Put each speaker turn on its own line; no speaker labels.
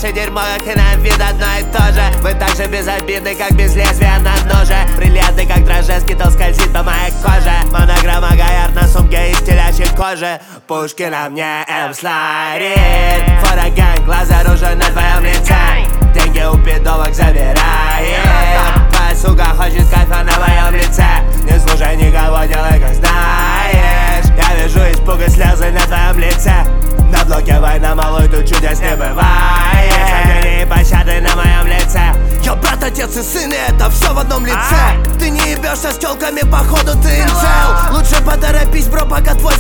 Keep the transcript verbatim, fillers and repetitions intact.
наше дерьмо, как и нам вид одно и то же. Мы так же безобидны, как без лезвия на ноже. Бриллианты, как дрожжи, скитал скользит по моей коже. Монограмма Гоярд на сумке из телячьей кожи. Пушки на мне, М-сларит. Фотоган, глаза оружие на твоем лице. Деньги у пидовок забирает. Твоя сука хочет кайфа на моем лице. Не слушай никого, делай как знаешь. Я вижу испуг и слезы на твоем лице. На блоке война, малой, тут чудес не бывает. Сомнений и пощады на моем лице.
Я брат, отец и сын, и это все в одном лице. Ты не ебешься с тёлками, походу ты инцел. Лучше поторопись, бро, пока твой